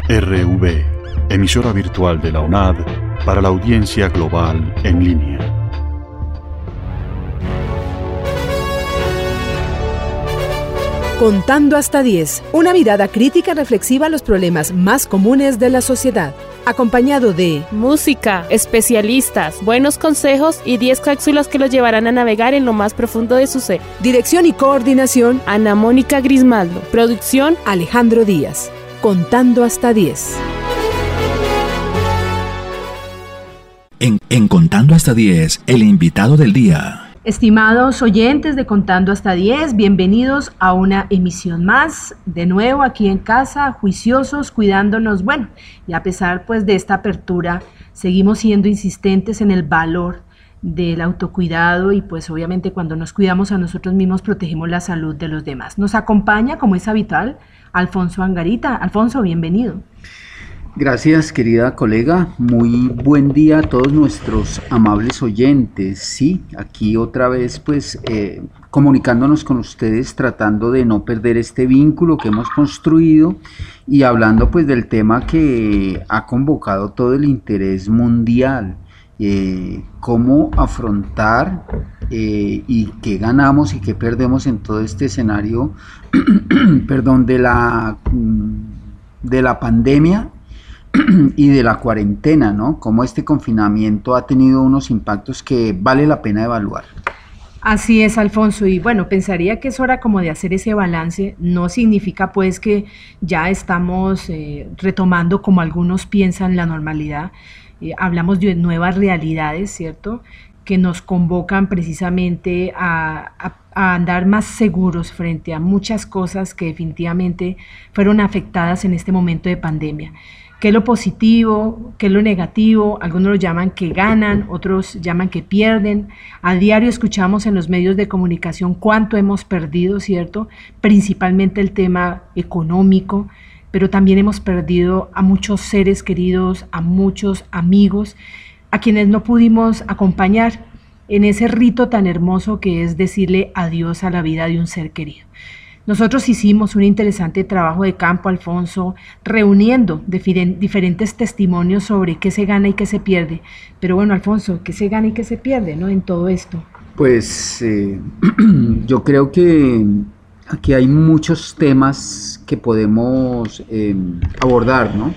RV, emisora virtual de la UNAD para la audiencia global en línea. Contando hasta 10, una mirada crítica reflexiva a los problemas más comunes de la sociedad, acompañado de música, especialistas, buenos consejos y 10 cápsulas que los llevarán a navegar en lo más profundo de su ser. Dirección y coordinación, Ana Mónica Grismaldo. Producción, Alejandro Díaz. Contando hasta 10. En Contando hasta 10, el invitado del día. Estimados oyentes de Contando hasta 10, bienvenidos a una emisión más, de nuevo aquí en casa, juiciosos, cuidándonos. Bueno, y a pesar pues de esta apertura, seguimos siendo insistentes en el valor del autocuidado y pues obviamente cuando nos cuidamos a nosotros mismos protegemos la salud de los demás. Nos acompaña, como es habitual, Alfonso Angarita. Alfonso, bienvenido. Gracias, querida colega. Muy buen día a todos nuestros amables oyentes. Sí, aquí otra vez pues comunicándonos con ustedes, tratando de no perder este vínculo que hemos construido y hablando pues del tema que ha convocado todo el interés mundial. Cómo afrontar y qué ganamos y qué perdemos en todo este escenario perdón, de la pandemia y de la cuarentena, ¿no? Cómo este confinamiento ha tenido unos impactos que vale la pena evaluar. Así es, Alfonso, y bueno, pensaría que es hora como de hacer ese balance. No significa pues que ya estamos retomando, como algunos piensan, la normalidad. Hablamos de nuevas realidades, ¿cierto?, que nos convocan precisamente a andar más seguros frente a muchas cosas que definitivamente fueron afectadas en este momento de pandemia. ¿Qué es lo positivo? ¿Qué es lo negativo? Algunos lo llaman que ganan, otros llaman que pierden. A diario escuchamos en los medios de comunicación cuánto hemos perdido, ¿cierto? Principalmente el tema económico, pero también hemos perdido a muchos seres queridos, a muchos amigos, a quienes no pudimos acompañar en ese rito tan hermoso que es decirle adiós a la vida de un ser querido. Nosotros hicimos un interesante trabajo de campo, Alfonso, reuniendo diferentes testimonios sobre qué se gana y qué se pierde. Pero bueno, Alfonso, ¿qué se gana y qué se pierde, ¿no?, en todo esto? Pues yo creo que aquí hay muchos temas que podemos abordar, ¿no?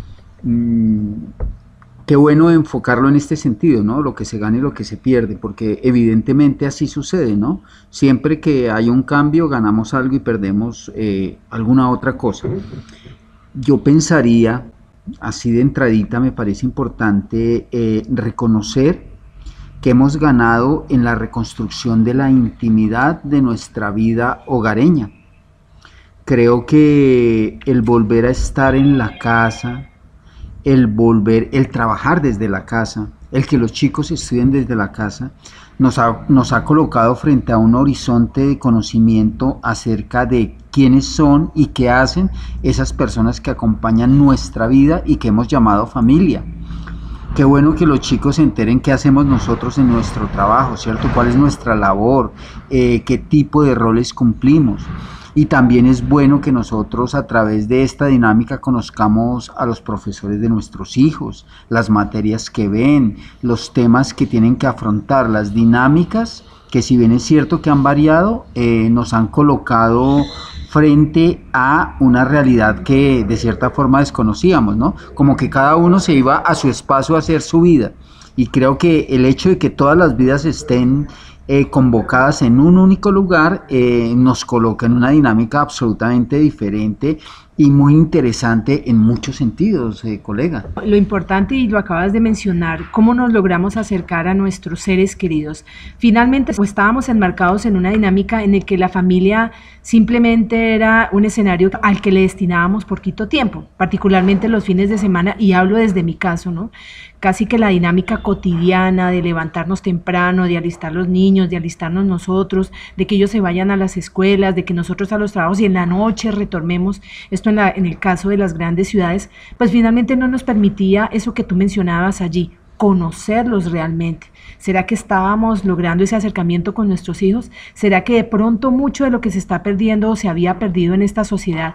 Qué bueno enfocarlo en este sentido, ¿no? Lo que se gana y lo que se pierde, porque evidentemente así sucede, ¿no? Siempre que hay un cambio, ganamos algo y perdemos alguna otra cosa. Yo pensaría, así de entradita, me parece importante reconocer que hemos ganado en la reconstrucción de la intimidad de nuestra vida hogareña. Creo que el volver a estar en la casa, el trabajar desde la casa, el que los chicos estudien desde la casa, nos ha colocado frente a un horizonte de conocimiento acerca de quiénes son y qué hacen esas personas que acompañan nuestra vida y que hemos llamado familia. Qué bueno que los chicos se enteren qué hacemos nosotros en nuestro trabajo, ¿cierto? ¿Cuál es nuestra labor? ¿Qué tipo de roles cumplimos? Y también es bueno que nosotros a través de esta dinámica conozcamos a los profesores de nuestros hijos, las materias que ven, los temas que tienen que afrontar, las dinámicas que, si bien es cierto que han variado, nos han colocado frente a una realidad que de cierta forma desconocíamos, ¿no? Como que cada uno se iba a su espacio a hacer su vida. Y creo que el hecho de que todas las vidas estén convocadas en un único lugar nos coloca en una dinámica absolutamente diferente y muy interesante en muchos sentidos, colega. Lo importante, y lo acabas de mencionar, cómo nos logramos acercar a nuestros seres queridos. Finalmente, pues, estábamos enmarcados en una dinámica en la que la familia simplemente era un escenario al que le destinábamos poquito tiempo, particularmente los fines de semana, y hablo desde mi caso, ¿no? Casi que la dinámica cotidiana de levantarnos temprano, de alistar los niños, de alistarnos nosotros, de que ellos se vayan a las escuelas, de que nosotros a los trabajos y en la noche retornemos. Esto en el caso de las grandes ciudades, pues finalmente no nos permitía eso que tú mencionabas allí, conocerlos realmente. ¿Será que estábamos logrando ese acercamiento con nuestros hijos? ¿Será que de pronto mucho de lo que se está perdiendo o se había perdido en esta sociedad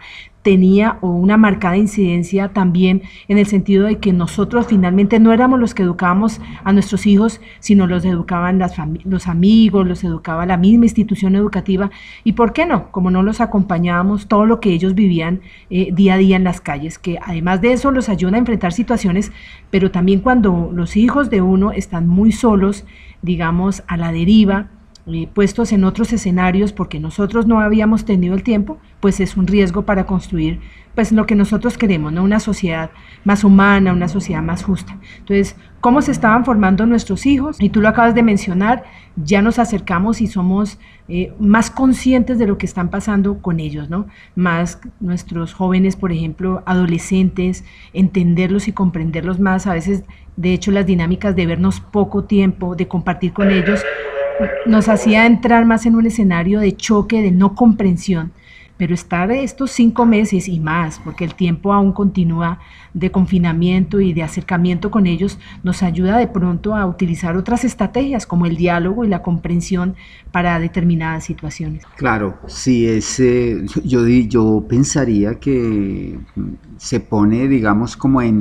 tenía o una marcada incidencia también en el sentido de que nosotros finalmente no éramos los que educábamos a nuestros hijos, sino los educaban los amigos, los educaba la misma institución educativa, y ¿por qué no? Como no los acompañábamos, todo lo que ellos vivían día a día en las calles, que además de eso los ayuda a enfrentar situaciones, pero también cuando los hijos de uno están muy solos, digamos, a la deriva, puestos en otros escenarios porque nosotros no habíamos tenido el tiempo, pues es un riesgo para construir pues lo que nosotros queremos, ¿no? Una sociedad más humana, una sociedad más justa. Entonces, ¿cómo se estaban formando nuestros hijos? Y tú lo acabas de mencionar, ya nos acercamos y somos más conscientes de lo que están pasando con ellos, ¿no? Más nuestros jóvenes, por ejemplo, adolescentes, entenderlos y comprenderlos más. A veces, de hecho, las dinámicas de vernos poco tiempo, de compartir con ellos, nos hacía entrar más en un escenario de choque, de no comprensión, pero estar estos 5 meses y más, porque el tiempo aún continúa de confinamiento y de acercamiento con ellos, nos ayuda de pronto a utilizar otras estrategias como el diálogo y la comprensión para determinadas situaciones. Claro, sí, yo pensaría que se pone, digamos,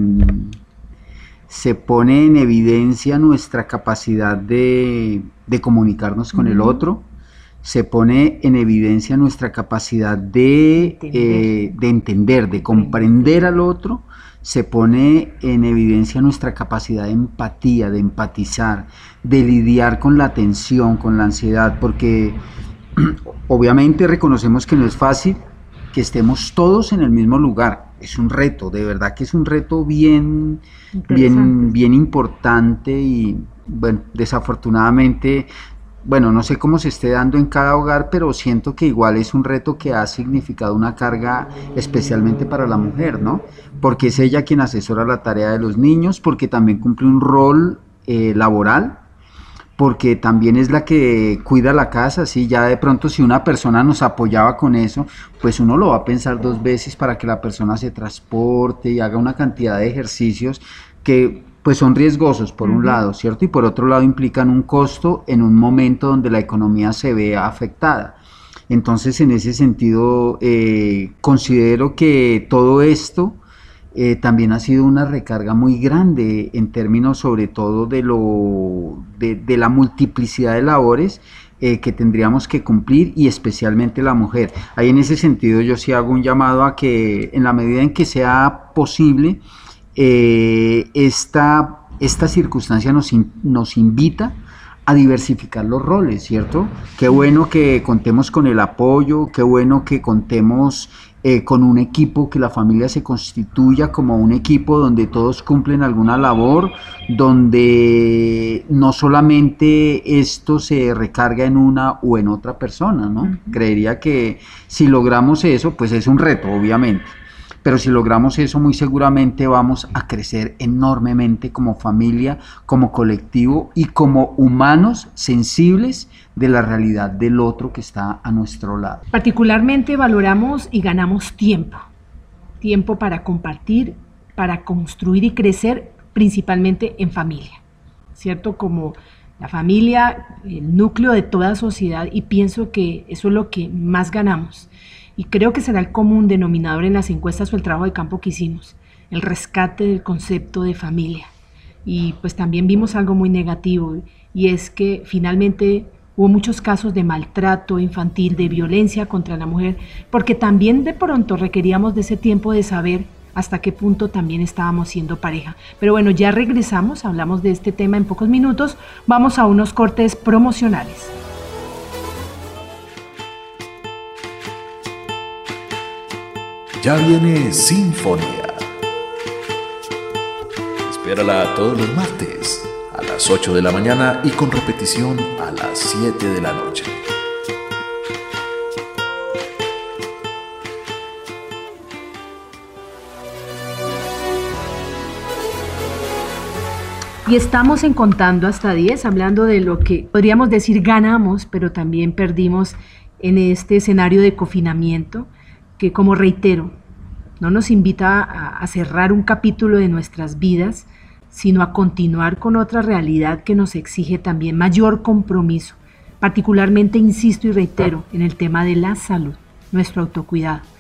se pone en evidencia nuestra capacidad de comunicarnos con el otro, se pone en evidencia nuestra capacidad de entender, de comprender al otro, se pone en evidencia nuestra capacidad de empatía, de empatizar, de lidiar con la tensión, con la ansiedad, porque obviamente reconocemos que no es fácil que estemos todos en el mismo lugar. Es un reto, de verdad que es un reto bien importante y bueno, desafortunadamente, bueno, no sé cómo se esté dando en cada hogar, pero siento que igual es un reto que ha significado una carga especialmente para la mujer, ¿no? Porque es ella quien asesora la tarea de los niños, porque también cumple un rol laboral, porque también es la que cuida la casa, ¿sí? Ya de pronto si una persona nos apoyaba con eso, pues uno lo va a pensar 2 veces para que la persona se transporte y haga una cantidad de ejercicios que pues son riesgosos por un lado, ¿cierto? Y por otro lado implican un costo en un momento donde la economía se ve afectada. Entonces en ese sentido considero que todo esto también ha sido una recarga muy grande en términos sobre todo de la multiplicidad de labores que tendríamos que cumplir y especialmente la mujer. Ahí en ese sentido yo sí hago un llamado a que en la medida en que sea posible esta circunstancia nos invita a diversificar los roles, ¿cierto? Qué bueno que contemos con el apoyo, qué bueno que contemos con un equipo, que la familia se constituya como un equipo donde todos cumplen alguna labor, donde no solamente esto se recarga en una o en otra persona, ¿no? Creería que si logramos eso, pues es un reto, obviamente. Pero si logramos eso, muy seguramente vamos a crecer enormemente como familia, como colectivo y como humanos sensibles de la realidad del otro que está a nuestro lado. Particularmente valoramos y ganamos tiempo para compartir, para construir y crecer, principalmente en familia, ¿cierto? Como la familia, el núcleo de toda sociedad, y pienso que eso es lo que más ganamos. Y creo que será el común denominador en las encuestas o el trabajo de campo que hicimos, el rescate del concepto de familia. Y pues también vimos algo muy negativo, y es que finalmente hubo muchos casos de maltrato infantil, de violencia contra la mujer, porque también de pronto requeríamos de ese tiempo de saber hasta qué punto también estábamos siendo pareja. Pero bueno, ya regresamos, hablamos de este tema en pocos minutos, vamos a unos cortes promocionales. Ya viene Sinfonía. Espérala todos los martes a las 8 de la mañana y con repetición a las 7 de la noche. Y estamos en Contando hasta 10, hablando de lo que podríamos decir ganamos, pero también perdimos en este escenario de confinamiento, que, como reitero, no nos invita a cerrar un capítulo de nuestras vidas, sino a continuar con otra realidad que nos exige también mayor compromiso. Particularmente, insisto y reitero, en el tema de la salud, nuestro autocuidado.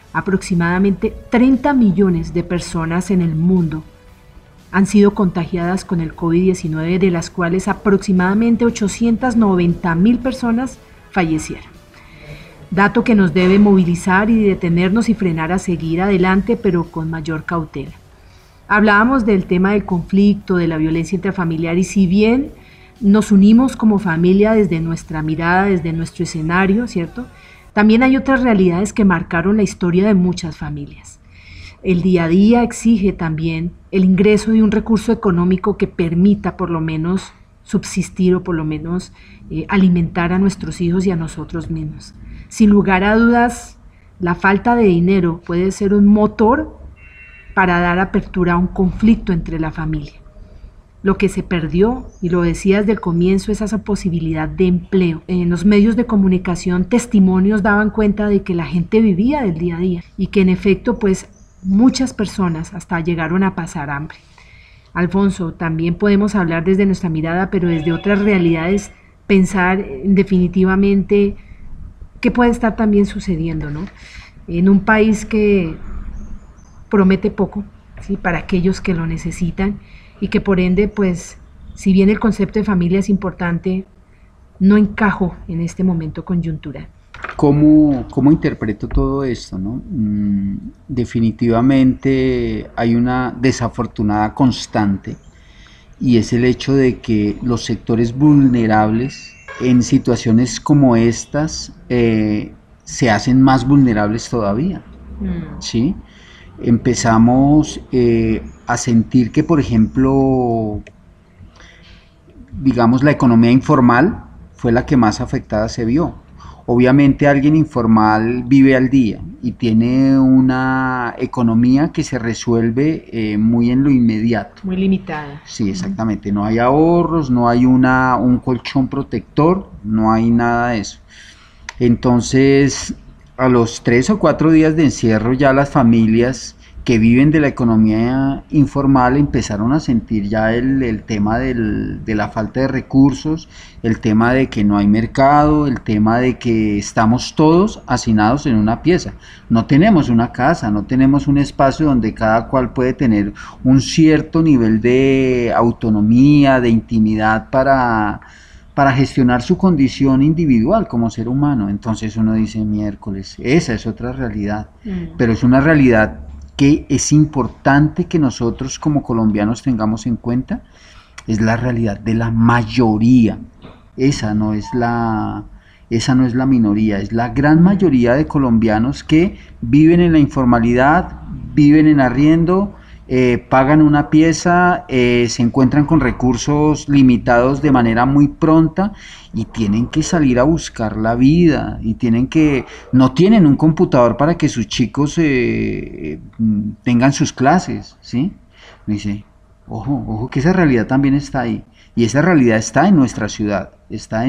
Aproximadamente 30 millones de personas en el mundo han sido contagiadas con el COVID-19, de las cuales aproximadamente 890.000 personas fallecieron. Dato que nos debe movilizar y detenernos y frenar a seguir adelante, pero con mayor cautela. Hablábamos del tema del conflicto, de la violencia intrafamiliar, y si bien nos unimos como familia desde nuestra mirada, desde nuestro escenario, ¿cierto? También hay otras realidades que marcaron la historia de muchas familias. El día a día exige también el ingreso de un recurso económico que permita por lo menos subsistir o por lo menos alimentar a nuestros hijos y a nosotros mismos. Sin lugar a dudas, la falta de dinero puede ser un motor para dar apertura a un conflicto entre la familia. Lo que se perdió, y lo decía desde el comienzo, es esa posibilidad de empleo. En los medios de comunicación, testimonios daban cuenta de que la gente vivía del día a día y que en efecto, pues, muchas personas hasta llegaron a pasar hambre. Alfonso, también podemos hablar desde nuestra mirada, pero desde otras realidades, pensar definitivamente qué puede estar también sucediendo, ¿no? En un país que promete poco, ¿sí?, para aquellos que lo necesitan, y que por ende, pues, si bien el concepto de familia es importante, no encajó en este momento coyuntural. ¿Cómo interpreto todo esto, no? Definitivamente hay una desafortunada constante, y es el hecho de que los sectores vulnerables en situaciones como estas se hacen más vulnerables todavía, ¿sí? Empezamos a sentir que, por ejemplo, digamos, la economía informal fue la que más afectada se vio. Obviamente alguien informal vive al día y tiene una economía que se resuelve muy en lo inmediato. Muy limitada. Sí, exactamente. No hay ahorros, no hay un colchón protector, no hay nada de eso. Entonces, a los 3 o 4 días de encierro, ya las familias que viven de la economía informal empezaron a sentir ya el tema de la falta de recursos, el tema de que no hay mercado, el tema de que estamos todos hacinados en una pieza. No tenemos una casa, no tenemos un espacio donde cada cual puede tener un cierto nivel de autonomía, de intimidad para gestionar su condición individual como ser humano. Entonces uno dice, miércoles, esa es otra realidad, pero es una realidad que es importante que nosotros como colombianos tengamos en cuenta. Es la realidad de la mayoría, esa no es la minoría, es la gran mayoría de colombianos que viven en la informalidad, viven en arriendo, pagan una pieza, se encuentran con recursos limitados de manera muy pronta y tienen que salir a buscar la vida, y no tienen un computador para que sus chicos tengan sus clases, ¿sí? Me dice, ojo que esa realidad también está ahí, y esa realidad está en nuestra ciudad, está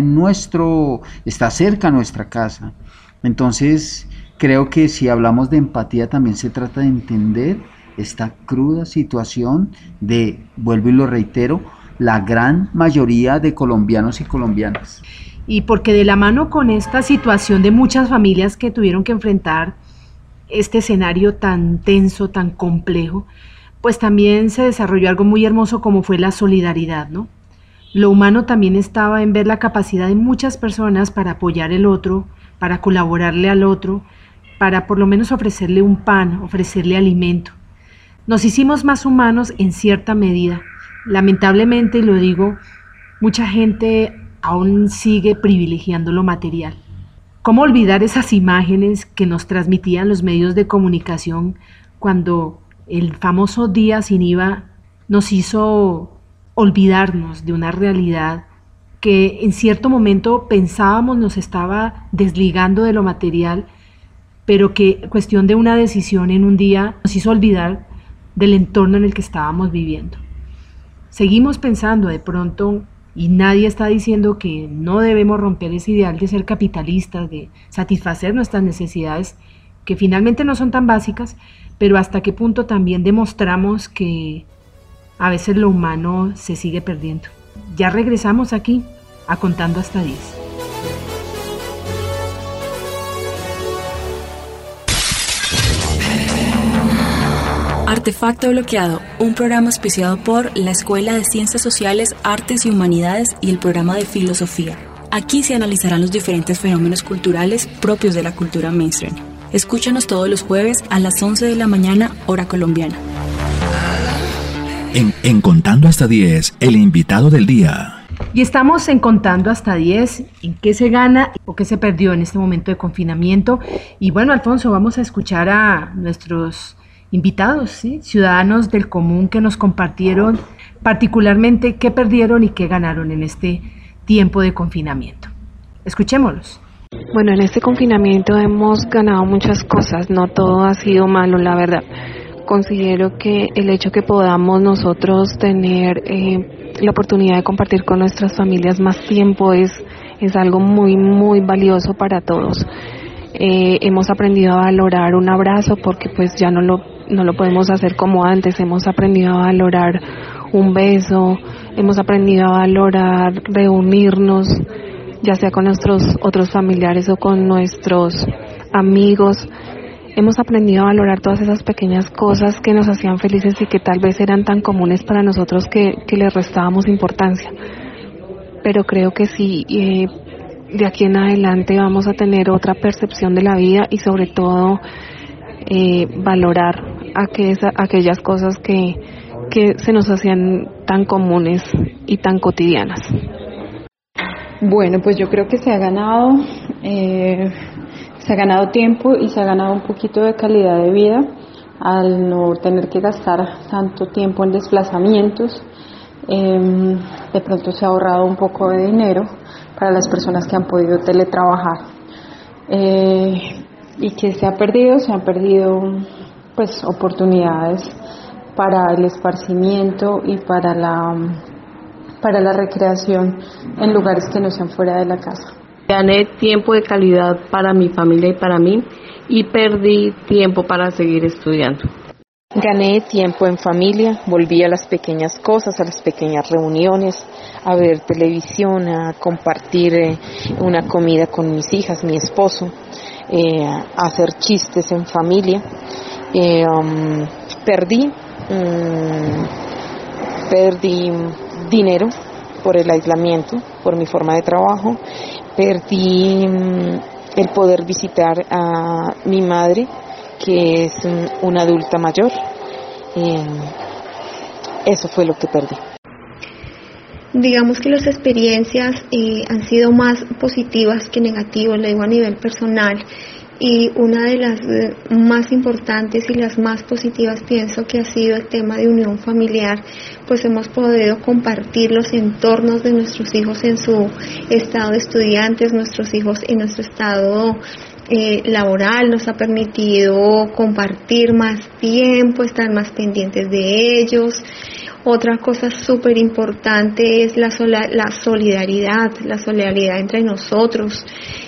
cerca a nuestra casa. Entonces creo que si hablamos de empatía también se trata de entender esta cruda situación de, vuelvo y lo reitero, la gran mayoría de colombianos y colombianas. Y porque de la mano con esta situación de muchas familias que tuvieron que enfrentar este escenario tan tenso, tan complejo, pues también se desarrolló algo muy hermoso como fue la solidaridad, ¿no? Lo humano también estaba en ver la capacidad de muchas personas para apoyar al otro, para colaborarle al otro, para por lo menos ofrecerle un pan, ofrecerle alimento. Nos hicimos más humanos en cierta medida. Lamentablemente, y lo digo, mucha gente aún sigue privilegiando lo material. ¿Cómo olvidar esas imágenes que nos transmitían los medios de comunicación cuando el famoso día sin IVA nos hizo olvidarnos de una realidad que en cierto momento pensábamos nos estaba desligando de lo material, pero que cuestión de una decisión en un día nos hizo olvidar del entorno en el que estábamos viviendo? Seguimos pensando de pronto, y nadie está diciendo que no debemos romper ese ideal de ser capitalistas, de satisfacer nuestras necesidades, que finalmente no son tan básicas, pero hasta qué punto también demostramos que a veces lo humano se sigue perdiendo. Ya regresamos aquí a Contando hasta 10. Artefacto Bloqueado, un programa auspiciado por la Escuela de Ciencias Sociales, Artes y Humanidades y el programa de Filosofía. Aquí se analizarán los diferentes fenómenos culturales propios de la cultura mainstream. Escúchanos todos los jueves a las 11 de la mañana, hora colombiana. En Contando hasta 10, el invitado del día. Y estamos en Contando hasta 10, en qué se gana o qué se perdió en este momento de confinamiento. Y bueno, Alfonso, vamos a escuchar a nuestros invitados, ¿sí? Ciudadanos del común que nos compartieron particularmente qué perdieron y qué ganaron en este tiempo de confinamiento. Escuchémoslos. Bueno, en este confinamiento hemos ganado muchas cosas, no todo ha sido malo, la verdad. Considero que el hecho que podamos nosotros tener la oportunidad de compartir con nuestras familias más tiempo es algo muy, muy valioso para todos. Hemos aprendido a valorar un abrazo porque pues ya no lo podemos hacer como antes. Hemos aprendido a valorar un beso, hemos aprendido a valorar reunirnos, ya sea con nuestros otros familiares o con nuestros amigos. Hemos aprendido a valorar todas esas pequeñas cosas que nos hacían felices y que tal vez eran tan comunes para nosotros que les restábamos importancia. Pero creo que sí, de aquí en adelante vamos a tener otra percepción de la vida y sobre todo valorar aquellas cosas que se nos hacían tan comunes y tan cotidianas. Bueno, pues yo creo que se ha ganado tiempo y se ha ganado un poquito de calidad de vida al no tener que gastar tanto tiempo en desplazamientos. De pronto se ha ahorrado un poco de dinero para las personas que han podido teletrabajar. ¿Y qué se ha perdido? Se han perdido pues oportunidades para el esparcimiento y para la recreación en lugares que no sean fuera de la casa. Gané tiempo de calidad para mi familia y para mí y perdí tiempo para seguir estudiando. Gané tiempo en familia, volví a las pequeñas cosas, a las pequeñas reuniones, a ver televisión, a compartir una comida con mis hijas, mi esposo, a hacer chistes en familia. Perdí dinero por el aislamiento, por mi forma de trabajo. Perdí el poder visitar a mi madre, que es una adulta mayor. Eso fue lo que perdí. Digamos que las experiencias han sido más positivas que negativas, lo digo a nivel personal. Y una de las más importantes y las más positivas pienso que ha sido el tema de unión familiar, pues hemos podido compartir los entornos de nuestros hijos en su estado de estudiantes, nuestros hijos en nuestro estado laboral, nos ha permitido compartir más tiempo, estar más pendientes de ellos. Otra cosa súper importante es la solidaridad entre nosotros.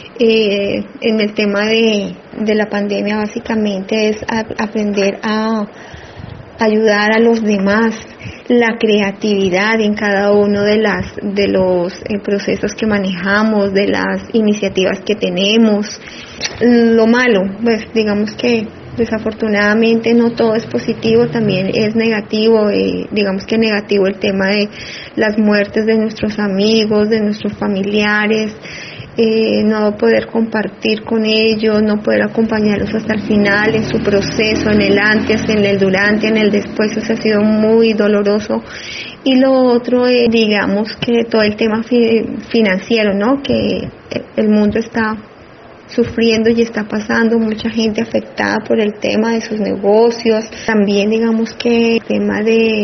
En el tema de la pandemia básicamente es aprender a ayudar a los demás, la creatividad en cada uno de los procesos que manejamos, de las iniciativas que tenemos. Lo malo, pues digamos que desafortunadamente no todo es positivo, también es negativo, digamos que negativo el tema de las muertes de nuestros amigos, de nuestros familiares. No poder compartir con ellos, no poder acompañarlos hasta el final en su proceso, en el antes, en el durante, en el después. Eso ha sido muy doloroso. Y lo otro es, digamos, que todo el tema financiero, ¿no? Que el mundo está sufriendo y está pasando, mucha gente afectada por el tema de sus negocios. También digamos que el tema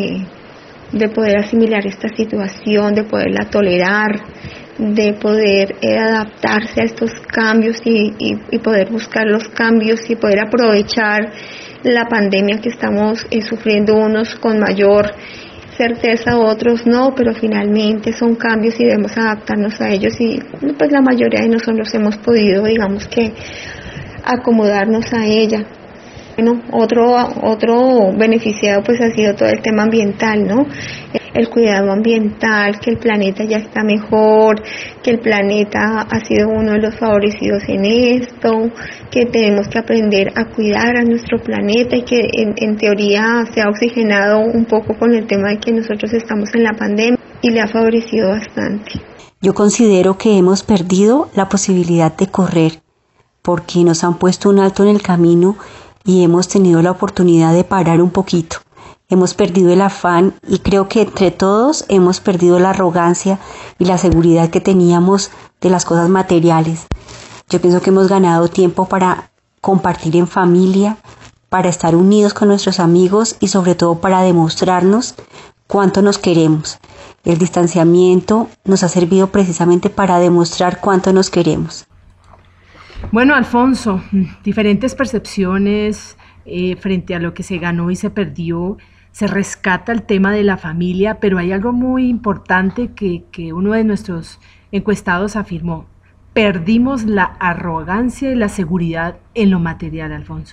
de poder asimilar esta situación, de poderla tolerar, de poder adaptarse a estos cambios y poder buscar los cambios y poder aprovechar la pandemia que estamos sufriendo, unos con mayor certeza, otros no, pero finalmente son cambios y debemos adaptarnos a ellos y pues la mayoría de nosotros hemos podido, digamos que, acomodarnos a ella. Bueno, otro beneficiado pues ha sido todo el tema ambiental, ¿no? el cuidado ambiental, que el planeta ya está mejor, que el planeta ha sido uno de los favorecidos en esto, que tenemos que aprender a cuidar a nuestro planeta y que en teoría se ha oxigenado un poco con el tema de que nosotros estamos en la pandemia y le ha favorecido bastante. Yo considero que hemos perdido la posibilidad de correr porque nos han puesto un alto en el camino y hemos tenido la oportunidad de parar un poquito. Hemos perdido el afán y creo que entre todos hemos perdido la arrogancia y la seguridad que teníamos de las cosas materiales. Yo pienso que hemos ganado tiempo para compartir en familia, para estar unidos con nuestros amigos y sobre todo para demostrarnos cuánto nos queremos. El distanciamiento nos ha servido precisamente para demostrar cuánto nos queremos. Bueno, Alfonso, diferentes percepciones frente a lo que se ganó y se perdió. Se rescata el tema de la familia, pero hay algo muy importante que uno de nuestros encuestados afirmó. Perdimos la arrogancia y la seguridad en lo material, Alfonso.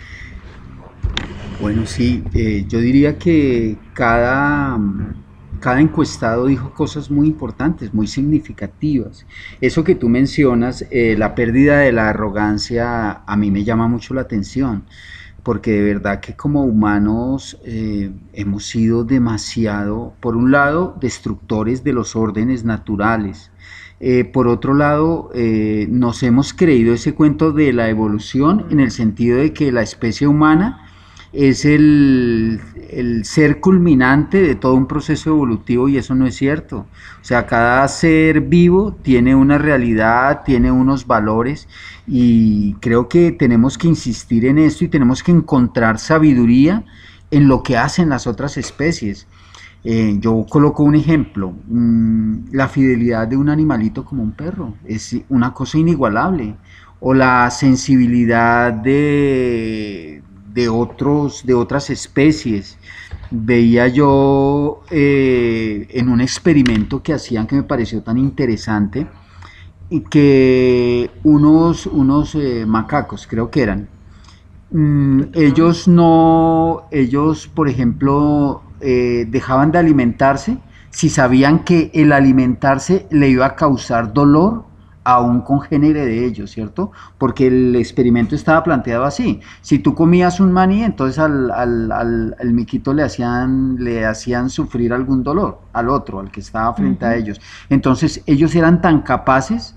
Bueno, sí, yo diría que cada encuestado dijo cosas muy importantes, muy significativas. Eso que tú mencionas, la pérdida de la arrogancia, a mí me llama mucho la atención, porque de verdad que como humanos hemos sido demasiado, por un lado, destructores de los órdenes naturales. Por otro lado, nos hemos creído ese cuento de la evolución en el sentido de que la especie humana es el ser culminante de todo un proceso evolutivo y eso no es cierto. O sea, cada ser vivo tiene una realidad, tiene unos valores y creo que tenemos que insistir en esto y tenemos que encontrar sabiduría en lo que hacen las otras especies. Yo coloco un ejemplo, la fidelidad de un animalito como un perro es una cosa inigualable, o la sensibilidad de otras especies. Veía yo en un experimento que hacían que me pareció tan interesante, y que unos macacos, creo que eran, ellos por ejemplo dejaban de alimentarse si sabían que el alimentarse le iba a causar dolor a un congénere de ellos, ¿cierto? Porque el experimento estaba planteado así: si tú comías un maní, entonces al miquito le hacían sufrir algún dolor al otro, al que estaba frente a ellos. Entonces ellos eran tan capaces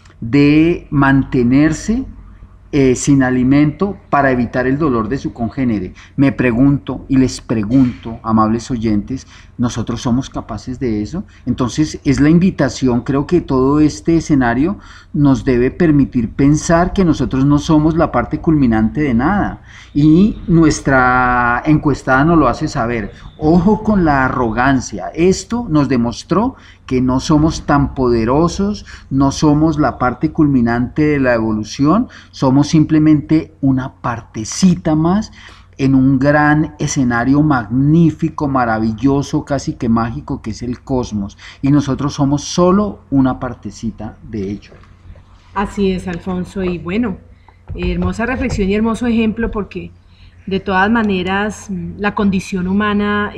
de mantenerse sin alimento para evitar el dolor de su congénere. Me pregunto y les pregunto, amables oyentes, ¿nosotros somos capaces de eso? Entonces es la invitación, creo que todo este escenario nos debe permitir pensar que nosotros no somos la parte culminante de nada, y nuestra encuestada nos lo hace saber. Ojo con la arrogancia, esto nos demostró que no somos tan poderosos, no somos la parte culminante de la evolución, somos simplemente una partecita más en un gran escenario magnífico, maravilloso, casi que mágico, que es el cosmos, y nosotros somos solo una partecita de ello. Así es, Alfonso, y bueno, hermosa reflexión y hermoso ejemplo, porque de todas maneras la condición humana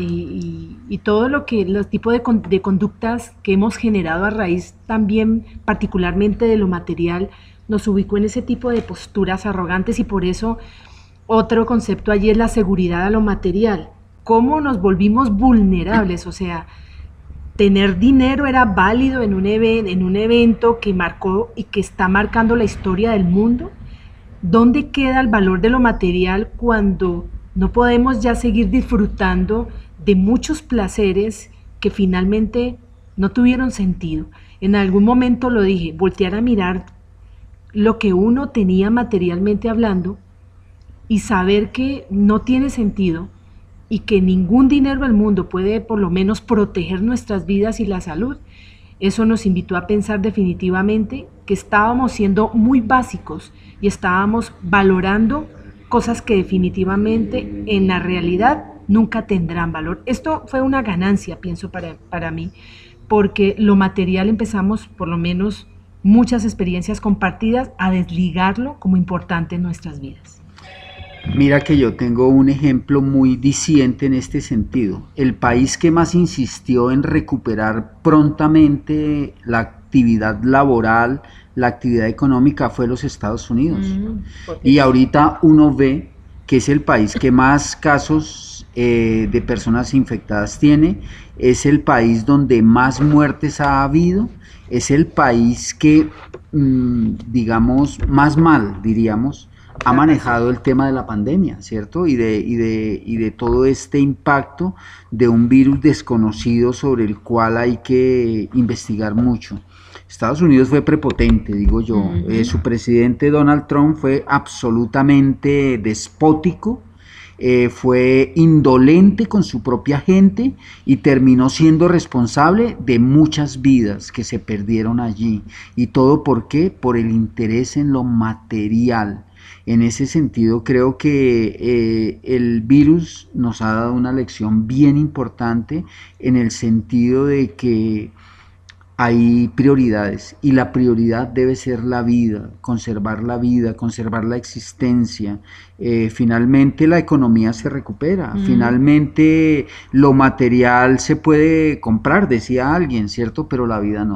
y todo los tipos de conductas que hemos generado a raíz también particularmente de lo material nos ubicó en ese tipo de posturas arrogantes, y por eso otro concepto allí es la seguridad a lo material. ¿Cómo nos volvimos vulnerables? O sea, tener dinero era válido en un evento que marcó y que está marcando la historia del mundo. ¿Dónde queda el valor de lo material cuando no podemos ya seguir disfrutando de muchos placeres que finalmente no tuvieron sentido? En algún momento lo dije, voltear a mirar lo que uno tenía materialmente hablando y saber que no tiene sentido y que ningún dinero del mundo puede por lo menos proteger nuestras vidas y la salud. Eso nos invitó a pensar definitivamente que estábamos siendo muy básicos y estábamos valorando cosas que definitivamente en la realidad nunca tendrán valor. Esto fue una ganancia, pienso, para mí, porque lo material empezamos, por lo menos muchas experiencias compartidas, a desligarlo como importante en nuestras vidas. Mira que yo tengo un ejemplo muy diciente en este sentido. El país que más insistió en recuperar prontamente la actividad laboral, la actividad económica, fue los Estados Unidos. Y ahorita uno ve que es el país que más casos de personas infectadas tiene, es el país donde más muertes ha habido, es el país que, digamos, más mal, diríamos, ha manejado el tema de la pandemia, ¿cierto? Y de todo este impacto de un virus desconocido sobre el cual hay que investigar mucho. Estados Unidos fue prepotente, digo yo. Su presidente Donald Trump fue absolutamente despótico, fue indolente con su propia gente y terminó siendo responsable de muchas vidas que se perdieron allí. ¿Y todo por qué? Por el interés en lo material. En ese sentido, creo que el virus nos ha dado una lección bien importante en el sentido de que hay prioridades y la prioridad debe ser la vida, conservar la existencia. Finalmente la economía se recupera, finalmente lo material se puede comprar, decía alguien, ¿cierto? Pero la vida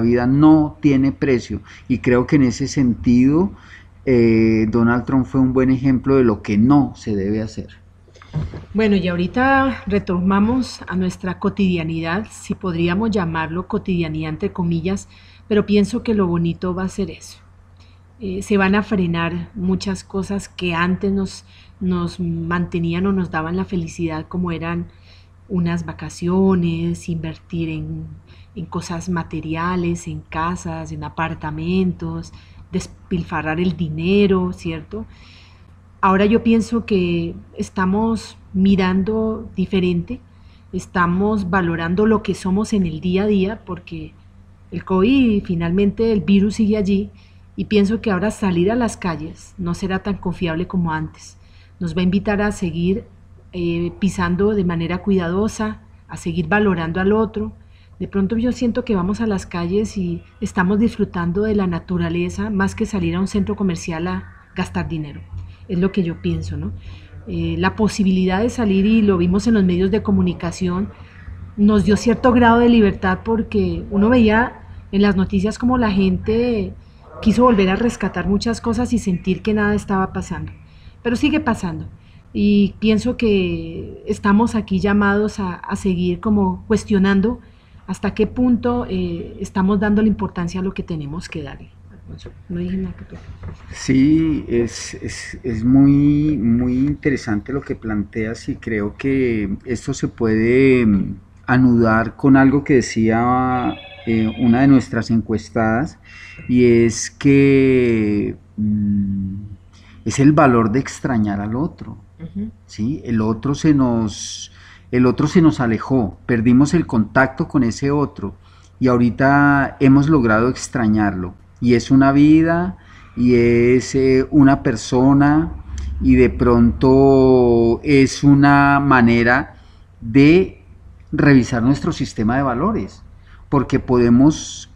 no tiene precio, y creo que en ese sentido Donald Trump fue un buen ejemplo de lo que no se debe hacer. Bueno, y ahorita retomamos a nuestra cotidianidad, si podríamos llamarlo cotidianidad entre comillas, pero pienso que lo bonito va a ser eso. Se van a frenar muchas cosas que antes nos mantenían o nos daban la felicidad, como eran unas vacaciones, invertir en cosas materiales, en casas, en apartamentos, despilfarrar el dinero, ¿cierto? Ahora yo pienso que estamos mirando diferente, estamos valorando lo que somos en el día a día, porque el COVID, finalmente el virus sigue allí, y pienso que ahora salir a las calles no será tan confiable como antes. Nos va a invitar a seguir pisando de manera cuidadosa, a seguir valorando al otro. De pronto yo siento que vamos a las calles y estamos disfrutando de la naturaleza más que salir a un centro comercial a gastar dinero. Es lo que yo pienso, ¿no? La posibilidad de salir, y lo vimos en los medios de comunicación, nos dio cierto grado de libertad, porque uno veía en las noticias como la gente quiso volver a rescatar muchas cosas y sentir que nada estaba pasando. Pero sigue pasando. Y pienso que estamos aquí llamados a seguir como cuestionando hasta qué punto estamos dando la importancia a lo que tenemos que darle. No dije nada que tú. Sí, es muy, muy interesante lo que planteas, y creo que esto se puede anudar con algo que decía una de nuestras encuestadas, y es que es el valor de extrañar al otro. ¿Sí? El otro se nos alejó, perdimos el contacto con ese otro, y ahorita hemos logrado extrañarlo. Y es una vida, y es una persona, y de pronto es una manera de revisar nuestro sistema de valores, porque podemos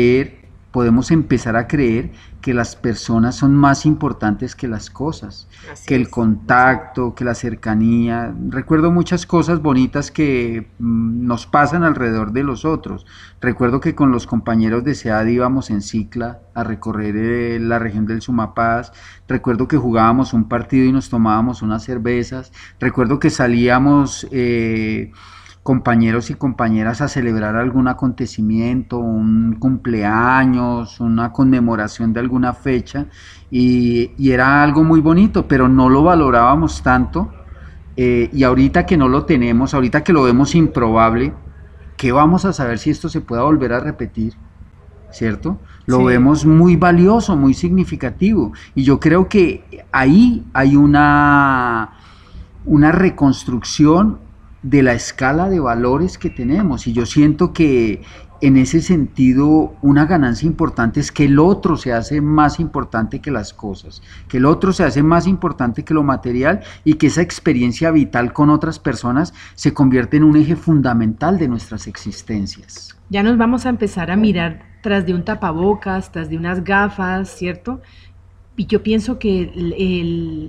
empezar a creer que las personas son más importantes que las cosas, que el contacto, que la cercanía. Recuerdo muchas cosas bonitas que nos pasan alrededor de los otros. Recuerdo que con los compañeros de SEAD íbamos en cicla a recorrer la región del Sumapaz. Recuerdo que jugábamos un partido y nos tomábamos unas cervezas. Recuerdo que salíamos compañeros y compañeras a celebrar algún acontecimiento, un cumpleaños, una conmemoración de alguna fecha, y era algo muy bonito, pero no lo valorábamos tanto, y ahorita que no lo tenemos, ahorita que lo vemos improbable, ¿qué vamos a saber si esto se pueda volver a repetir? ¿Cierto? Lo vemos muy valioso, muy significativo, y yo creo que ahí hay una reconstrucción de la escala de valores que tenemos, y yo siento que en ese sentido una ganancia importante es que el otro se hace más importante que las cosas, que el otro se hace más importante que lo material, y que esa experiencia vital con otras personas se convierte en un eje fundamental de nuestras existencias. Ya nos vamos a empezar a mirar tras de un tapabocas, tras de unas gafas, ¿cierto? Y yo pienso que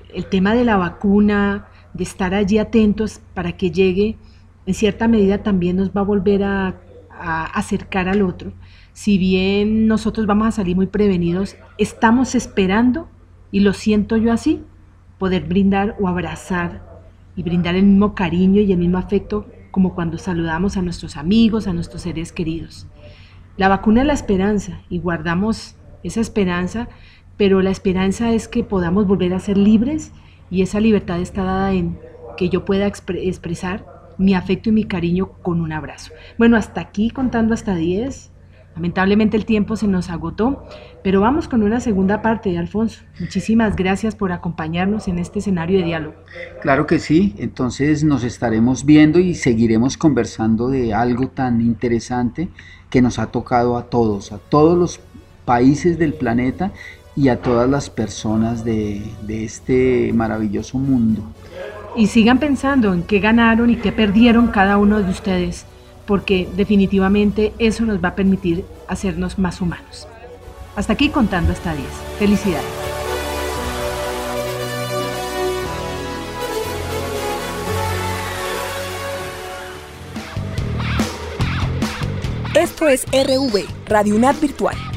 el tema de la vacuna, de estar allí atentos para que llegue, en cierta medida también nos va a volver a acercar al otro. Si bien nosotros vamos a salir muy prevenidos, estamos esperando, y lo siento yo así, poder brindar o abrazar y brindar el mismo cariño y el mismo afecto como cuando saludamos a nuestros amigos, a nuestros seres queridos. La vacuna es la esperanza y guardamos esa esperanza, pero la esperanza es que podamos volver a ser libres, y esa libertad está dada en que yo pueda expresar mi afecto y mi cariño con un abrazo. Bueno, hasta aquí contando hasta 10. Lamentablemente el tiempo se nos agotó, pero vamos con una segunda parte, Alfonso. Muchísimas gracias por acompañarnos en este escenario de diálogo. Claro que sí, entonces nos estaremos viendo y seguiremos conversando de algo tan interesante que nos ha tocado a todos los países del planeta y a todas las personas de este maravilloso mundo. Y sigan pensando en qué ganaron y qué perdieron cada uno de ustedes, porque definitivamente eso nos va a permitir hacernos más humanos. Hasta aquí contando hasta 10. Felicidades. Esto es RV, Radio UNAD Virtual.